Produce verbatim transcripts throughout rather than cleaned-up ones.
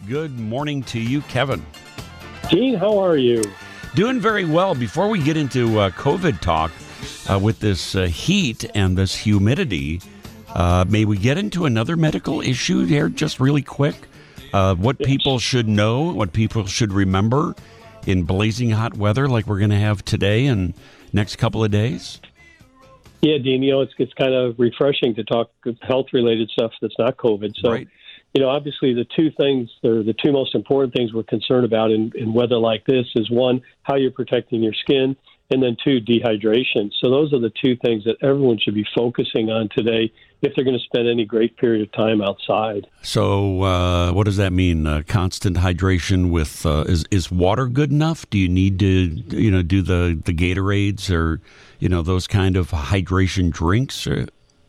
Good morning to you, Kevin. Gene, how are you? Doing very well. Before we get into uh, COVID talk, uh, with this uh, heat and this humidity, uh, may we get into another medical issue here just really quick? Uh, what yes. people should know, what people should remember in blazing hot weather like we're going to have today and next couple of days? Yeah, Dean, you know, it's, it's kind of refreshing to talk health-related stuff that's not COVID. So, right. you know, obviously the two things, or the two most important things we're concerned about in, in weather like this is, one, how you're protecting your skin, and then two, dehydration. So those are the two things that everyone should be focusing on today if they're going to spend any great period of time outside. So uh, what does that mean? Uh, constant hydration with, uh, is, is water good enough? Do you need to, you know, do the, the Gatorades or, you know, those kind of hydration drinks? Or?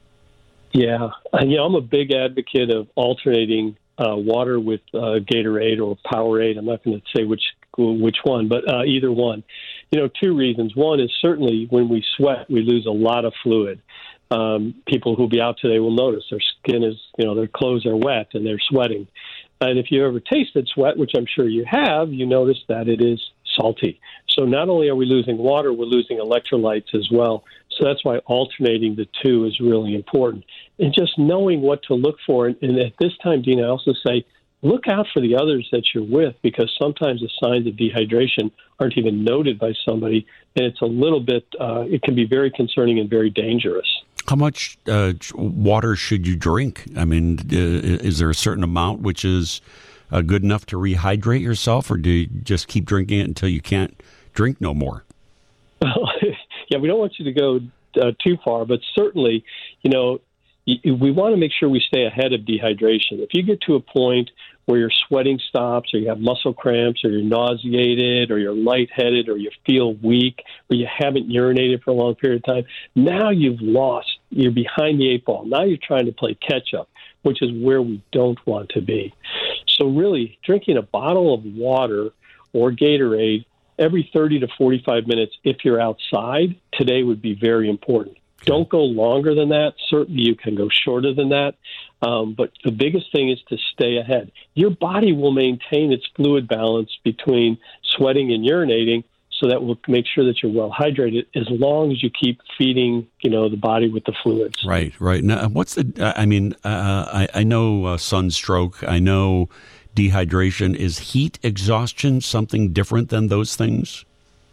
Yeah. And, you know, I'm a big advocate of alternating uh, water with uh, Gatorade or Powerade. I'm not going to say which which one, but uh, either one. You know, two reasons. One is certainly when we sweat, we lose a lot of fluid. Um, people who'll be out today will notice their skin is, you know, their clothes are wet and they're sweating. And if you ever tasted sweat, which I'm sure you have, you notice that it is salty. So not only are we losing water, we're losing electrolytes as well. So that's why alternating the two is really important. And just knowing what to look for. And, and at this time, Dean, I also say, look out for the others that you're with, because sometimes the signs of dehydration aren't even noted by somebody. And it's a little bit, uh, it can be very concerning and very dangerous. How much uh, water should you drink? I mean, uh, is there a certain amount which is uh, good enough to rehydrate yourself, or do you just keep drinking it until you can't drink no more? Well, yeah, we don't want you to go uh, too far, but certainly, you know, we want to make sure we stay ahead of dehydration. If you get to a point where your sweating stops, or you have muscle cramps, or you're nauseated, or you're lightheaded, or you feel weak, or you haven't urinated for a long period of time, now you've lost. You're behind the eight ball. Now you're trying to play catch up, which is where we don't want to be. So really, drinking a bottle of water or Gatorade every thirty to forty-five minutes if you're outside today would be very important. Don't go longer than that. Certainly you can go shorter than that. Um, but the biggest thing is to stay ahead. Your body will maintain its fluid balance between sweating and urinating, so that will make sure that you're well hydrated as long as you keep feeding, you know, the body with the fluids. Right, right. Now, what's the, I mean, uh, I, I know uh, sunstroke. I know dehydration. Is heat exhaustion something different than those things?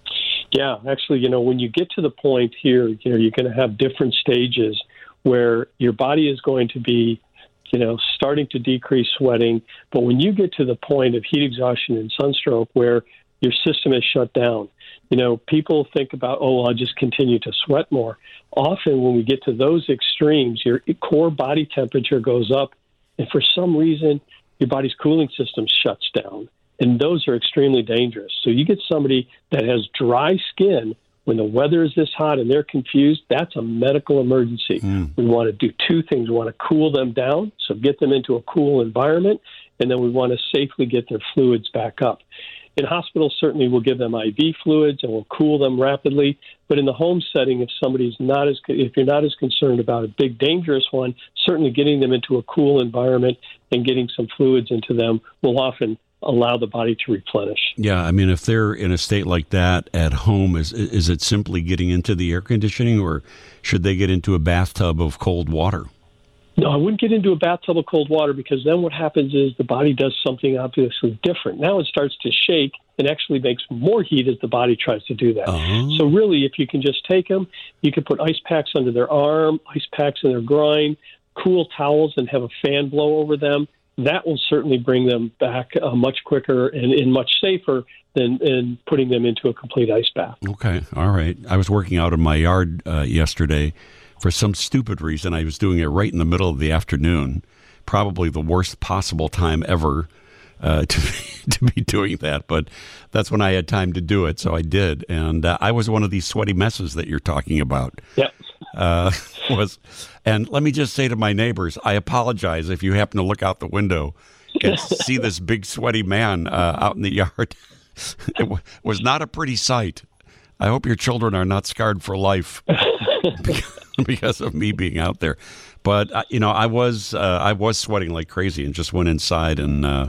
Yeah, actually, you know, when you get to the point here, you know, you're going to have different stages where your body is going to be, you know, starting to decrease sweating. But when you get to the point of heat exhaustion and sunstroke where your system is shut down, you know, people think about, oh, I'll just continue to sweat more. Often when we get to those extremes, your core body temperature goes up, and for some reason, your body's cooling system shuts down. And those are extremely dangerous. So you get somebody that has dry skin when the weather is this hot and they're confused, that's a medical emergency. Mm. We want to do two things. We want to cool them down, so get them into a cool environment, and then we want to safely get their fluids back up. In hospitals, certainly we'll give them I V fluids and we'll cool them rapidly. But in the home setting, if somebody's not as, if you're not as concerned about a big dangerous one, certainly getting them into a cool environment and getting some fluids into them will often allow the body to replenish. Yeah, I mean, if they're in a state like that at home, is is it simply getting into the air conditioning, or should they get into a bathtub of cold water? No, I wouldn't get into a bathtub of cold water, because then what happens is the body does something obviously different. Now it starts to shake and actually makes more heat as the body tries to do that. Uh-huh. So really, if you can just take them, you can put ice packs under their arm, ice packs in their groin, cool towels, and have a fan blow over them. That will certainly bring them back uh, much quicker and, and much safer than, than putting them into a complete ice bath. Okay, all right. I was working out in my yard uh, yesterday. For some stupid reason, I was doing it right in the middle of the afternoon, probably the worst possible time ever uh, to, to be doing that. But that's when I had time to do it, so I did. And uh, I was one of these sweaty messes that you're talking about. Yep. Uh, was, and let me just say to my neighbors, I apologize if you happen to look out the window and see this big sweaty man uh, out in the yard. It w- was not a pretty sight. I hope your children are not scarred for life because, because of me being out there. But uh, you know, I was uh, I was sweating like crazy and just went inside and uh,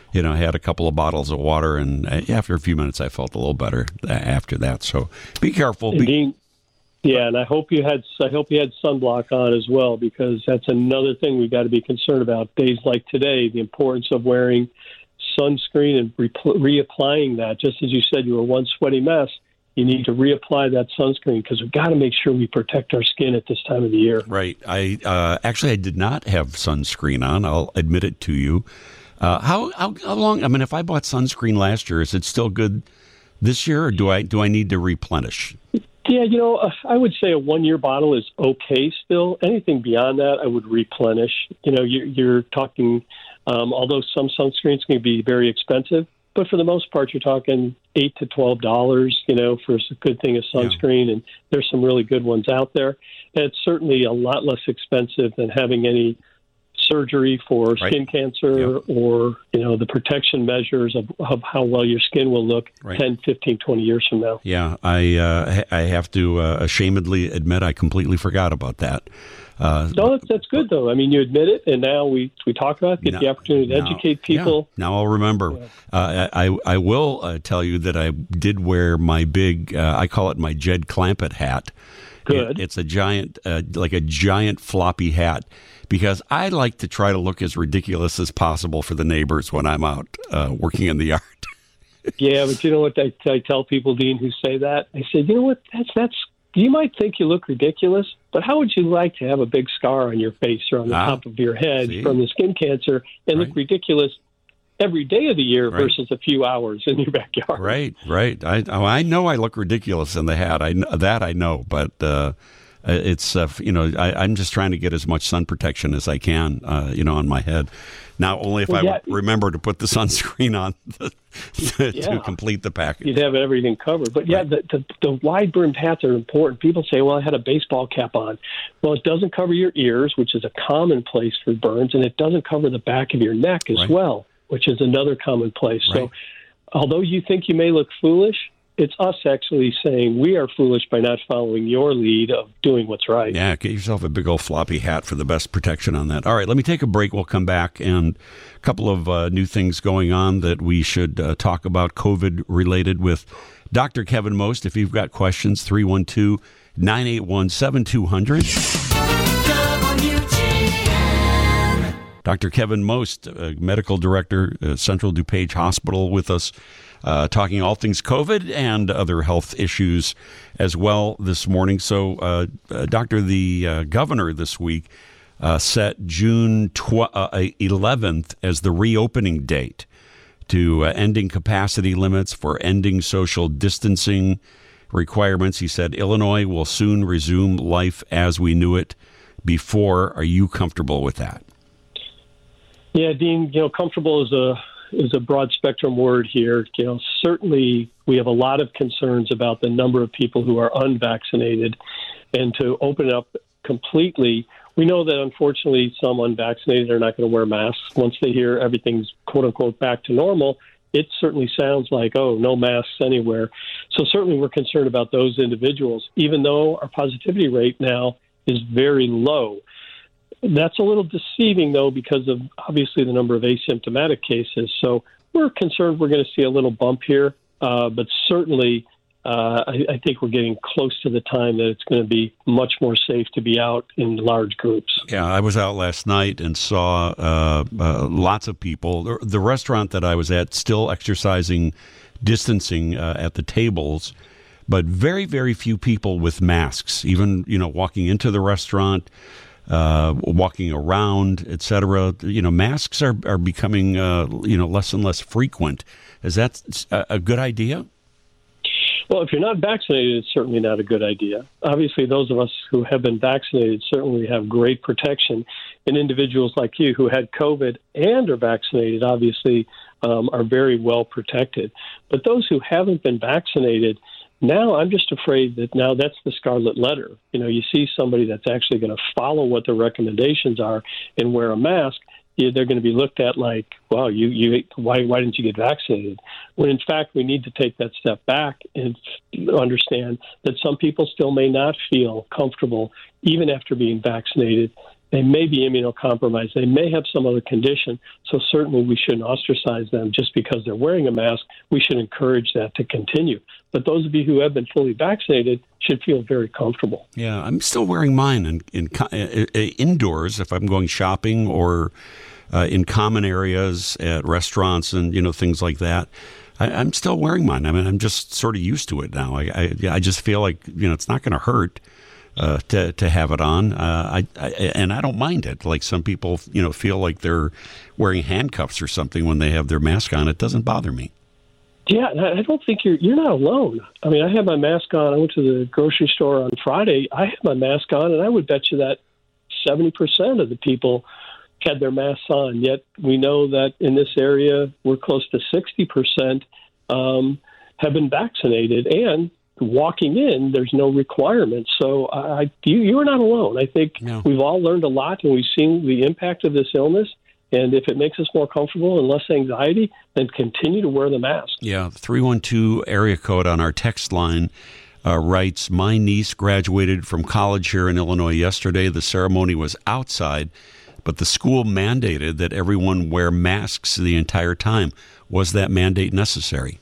you know, I had a couple of bottles of water, and after a few minutes, I felt a little better after that. So be careful. Be- Dean, yeah, and I hope you had I hope you had sunblock on as well, because that's another thing we've got to be concerned about. Days like today, the importance of wearing sunscreen and re- reapplying that. Just as you said, you were one sweaty mess. You need to reapply that sunscreen, because we've got to make sure we protect our skin at this time of the year. Right. I uh, actually I did not have sunscreen on. I'll admit it to you. Uh, how, how how long? I mean, if I bought sunscreen last year, is it still good this year, or do I do I need to replenish? Yeah, you know, uh, I would say a one-year bottle is okay still. Anything beyond that, I would replenish. You know, you're, you're talking, um, although some sunscreens can be very expensive, but for the most part, you're talking eight to twelve dollars. You know, for a good thing of sunscreen, yeah. And there's some really good ones out there. And it's certainly a lot less expensive than having any surgery for right. skin cancer, yep. or, you know, the protection measures of, of how well your skin will look right. ten, fifteen, twenty years from now. Yeah, I uh, I have to uh, ashamedly admit I completely forgot about that. Uh, no, that's, that's good, though. I mean, you admit it, and now we, we talk about it, get now, the opportunity to now, educate people. Yeah, now I'll remember. Yeah. Uh, I, I will uh, tell you that I did wear my big, uh, I call it my Jed Clampett hat. Good. It, it's a giant, uh, like a giant floppy hat, because I like to try to look as ridiculous as possible for the neighbors when I'm out uh, working in the yard. Yeah, but you know what I, I tell people, Dean, who say that? I say, you know what, that's that's. You might think you look ridiculous, but how would you like to have a big scar on your face or on the ah, top of your head see? from the skin cancer and right. look ridiculous every day of the year right. versus a few hours in your backyard? Right, right. I oh, I know I look ridiculous in the hat. I that I know, but uh, it's uh, you know I, I'm just trying to get as much sun protection as I can, uh, you know, on my head. Now, only if well, I yeah. would remember to put the sunscreen on to, yeah. to complete the package. You'd have everything covered. But, yeah, right. the, the, the wide-brimmed hats are important. People say, well, I had a baseball cap on. Well, it doesn't cover your ears, which is a common place for burns, and it doesn't cover the back of your neck as right. well, which is another common place. Right. So although you think you may look foolish, it's us actually saying we are foolish by not following your lead of doing what's right. Yeah, get yourself a big old floppy hat for the best protection on that. All right, let me take a break. We'll come back, and a couple of uh, new things going on that we should uh, talk about, COVID-related, with Doctor Kevin Most. If you've got questions, three one two, nine eight one, seven two zero zero. Doctor Kevin Most, uh, Medical Director, uh, Central DuPage Hospital, with us. Uh, talking all things COVID and other health issues as well this morning. So, uh, uh, Doctor, the uh, governor this week uh, set June eleventh as the reopening date to uh, ending capacity limits, for ending social distancing requirements. He said Illinois will soon resume life as we knew it before. Are you comfortable with that? Yeah, Dean, you know, comfortable is a is a broad spectrum word here. You know, certainly we have a lot of concerns about the number of people who are unvaccinated, and to open up completely, we know that unfortunately some unvaccinated are not going to wear masks once they hear everything's quote unquote back to normal. It certainly sounds like, oh, no masks anywhere. So certainly we're concerned about those individuals, even though our positivity rate now is very low. That's a little deceiving, though, because of obviously the number of asymptomatic cases. So we're concerned we're going to see a little bump here, uh, but certainly uh, I, I think we're getting close to the time that it's going to be much more safe to be out in large groups. Yeah, I was out last night and saw uh, uh, lots of people. The, the restaurant that I was at still exercising distancing uh, at the tables, but very, very few people with masks, even, you know, walking into the restaurant. Uh, walking around, et cetera. You know, masks are, are becoming, uh, you know, less and less frequent. Is that a, a good idea? Well, if you're not vaccinated, it's certainly not a good idea. Obviously, those of us who have been vaccinated certainly have great protection. And individuals like you who had COVID and are vaccinated, obviously, um, are very well protected. But those who haven't been vaccinated, now I'm just afraid that now that's the scarlet letter. You know, you see somebody that's actually going to follow what the recommendations are and wear a mask, they're going to be looked at like, wow, you, you, why, why didn't you get vaccinated? When in fact, we need to take that step back and understand that some people still may not feel comfortable, even after being vaccinated, they may be immunocompromised. They may have some other condition. So certainly we shouldn't ostracize them just because they're wearing a mask. We should encourage that to continue. But those of you who have been fully vaccinated should feel very comfortable. Yeah, I'm still wearing mine in, in, in indoors if I'm going shopping or uh, in common areas at restaurants and, you know, things like that. I, I'm still wearing mine. I mean, I'm just sort of used to it now. I, I, I just feel like, you know, it's not going to hurt uh, to to have it on. Uh, I, I and I don't mind it. Like some people, you know, feel like they're wearing handcuffs or something when they have their mask on. It doesn't bother me. Yeah, I don't think you're you're not alone. I mean, I had my mask on. I went to the grocery store on Friday. I had my mask on, and I would bet you that seventy percent of the people had their masks on. Yet we know that in this area, we're close to sixty percent um, have been vaccinated. And walking in, there's no requirement. So I, you, you are not alone. I think no. We've all learned a lot, and we've seen the impact of this illness. And if it makes us more comfortable and less anxiety, then continue to wear the mask. Yeah, the three one two area code on our text line uh, writes, my niece graduated from college here in Illinois yesterday. The ceremony was outside, but the school mandated that everyone wear masks the entire time. Was that mandate necessary?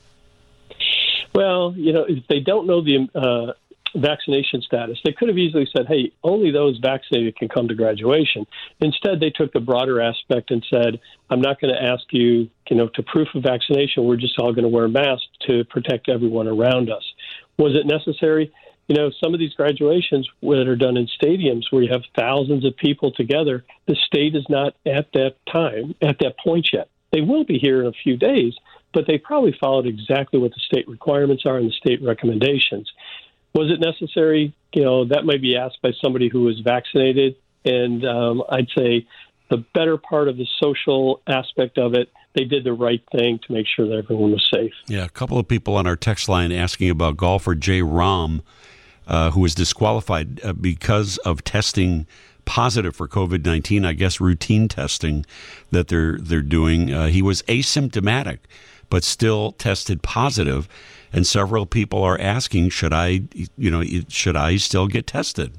Well, you know, if they don't know the uh, vaccination status, they could have easily said, hey, only those vaccinated can come to graduation. Instead, they took the broader aspect and said, I'm not going to ask you, you know, to proof of vaccination. We're just all going to wear masks to protect everyone around us. Was it necessary? You know, some of these graduations that are done in stadiums where you have thousands of people together, the state is not at that time, at that point yet. They will be here in a few days, but they probably followed exactly what the state requirements are and the state recommendations. Was it necessary? You know, that might be asked by somebody who is vaccinated. And um, I'd say the better part of the social aspect of it, they did the right thing to make sure that everyone was safe. Yeah, a couple of people on our text line asking about golfer Jay Rahm, uh, who was disqualified uh, because of testing positive for COVID nineteen, I guess routine testing that they're they're doing. Uh, he was asymptomatic, but still tested positive. And several people are asking, should I, you know, should I still get tested?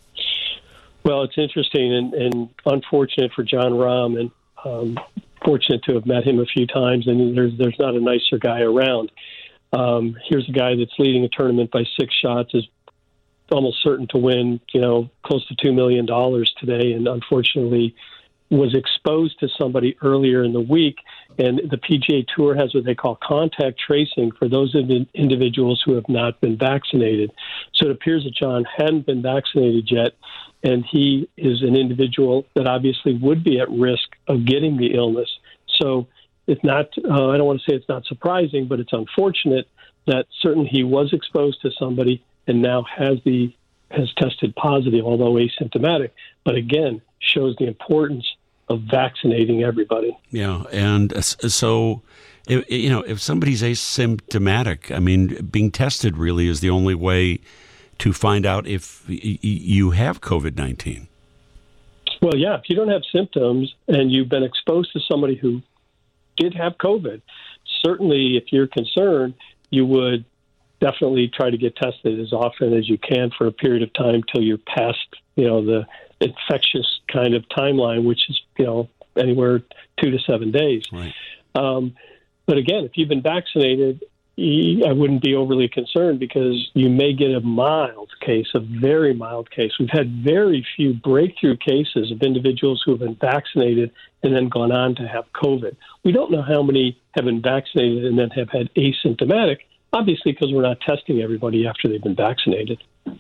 Well, it's interesting and, and unfortunate for Jon Rahm, and um, fortunate to have met him a few times. And there's there's not a nicer guy around. Um, here's a guy that's leading a tournament by six shots, is almost certain to win, you know, close to two million dollars today, and unfortunately was exposed to somebody earlier in the week. And the P G A Tour has what they call contact tracing for those individuals who have not been vaccinated. So it appears that John hadn't been vaccinated yet, and he is an individual that obviously would be at risk of getting the illness. So it's not, uh, I don't want to say it's not surprising, but it's unfortunate that certainly he was exposed to somebody and now has the has tested positive, although asymptomatic. But again, shows the importance of vaccinating everybody. Yeah, and so, if, you know, if somebody's asymptomatic, I mean, being tested really is the only way to find out if y- you have COVID nineteen. Well, yeah, if you don't have symptoms and you've been exposed to somebody who did have COVID, certainly if you're concerned, you would definitely try to get tested as often as you can for a period of time till you're past, you know, the infectious kind of timeline, which is, you know, anywhere two to seven days. Right. Um, but again, if you've been vaccinated, I wouldn't be overly concerned because you may get a mild case, a very mild case. We've had very few breakthrough cases of individuals who have been vaccinated and then gone on to have COVID. We don't know how many have been vaccinated and then have had asymptomatic, obviously because we're not testing everybody after they've been vaccinated.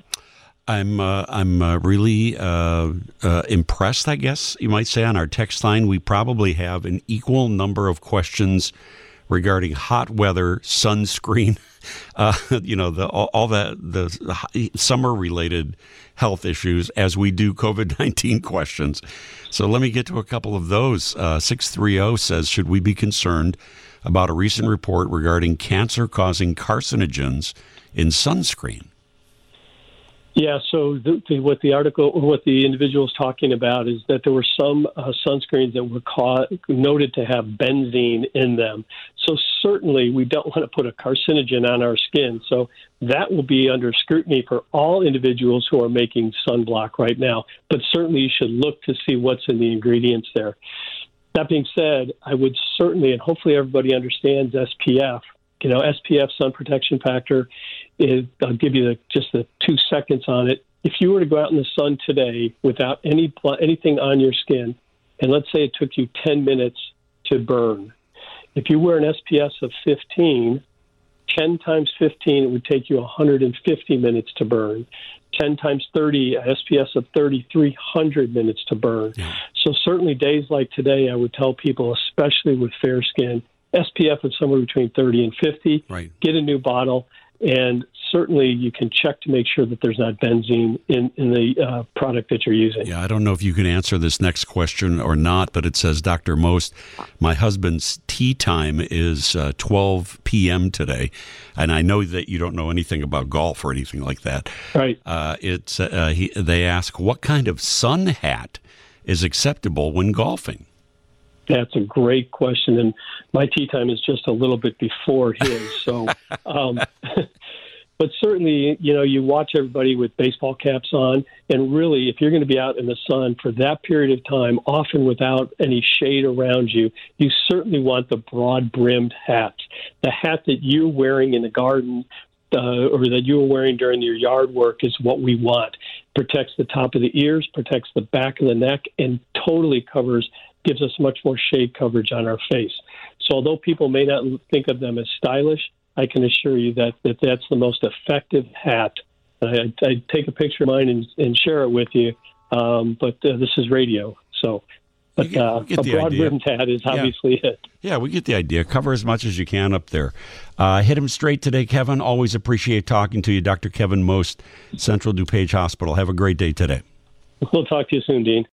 I'm uh, I'm uh, really uh, uh, impressed, I guess you might say. On our text line, we probably have an equal number of questions regarding hot weather, sunscreen, uh, you know, the all, all that the summer-related health issues as we do COVID nineteen questions. So let me get to a couple of those. Uh, six three zero says, should we be concerned about a recent report regarding cancer-causing carcinogens in sunscreen? Yeah, so the, the, what the article, what the individual is talking about is that there were some uh, sunscreens that were caught, noted to have benzene in them. So certainly we don't want to put a carcinogen on our skin. So that will be under scrutiny for all individuals who are making sunblock right now. But certainly you should look to see what's in the ingredients there. That being said, I would certainly, and hopefully everybody understands S P F. You know, S P F, sun protection factor, is, I'll give you the, just the two seconds on it. If you were to go out in the sun today without any anything on your skin, and let's say it took you ten minutes to burn, if you wear an S P F of fifteen, ten times fifteen, it would take you one hundred fifty minutes to burn. ten times thirty, S P F of thirty-three hundred minutes to burn. Yeah. So certainly days like today, I would tell people, especially with fair skin, S P F is somewhere between thirty and fifty. Right. Get a new bottle, and certainly you can check to make sure that there's not benzene in, in the uh, product that you're using. Yeah, I don't know if you can answer this next question or not, but it says, Doctor Most, my husband's tea time is uh, twelve p.m. today, and I know that you don't know anything about golf or anything like that. Right. Uh, it's uh, he, they ask, what kind of sun hat is acceptable when golfing? That's a great question, and my tea time is just a little bit before his. So, um, but certainly, you know, you watch everybody with baseball caps on, and really, if you're going to be out in the sun for that period of time, often without any shade around you, you certainly want the broad-brimmed hat, the hat that you're wearing in the garden. Uh, or that you were wearing during your yard work is what we want. Protects the top of the ears, protects the back of the neck, and totally covers, gives us much more shade coverage on our face. So although people may not think of them as stylish, I can assure you that, that that's the most effective hat. I, I take a picture of mine and, and share it with you, um, but uh, this is radio, so... But get, uh, a broad-brimmed hat is obviously yeah. it. Yeah, we get the idea. Cover as much as you can up there. Uh, hit him straight today, Kevin. Always appreciate talking to you. Doctor Kevin Most, Central DuPage Hospital. Have a great day today. We'll talk to you soon, Dean.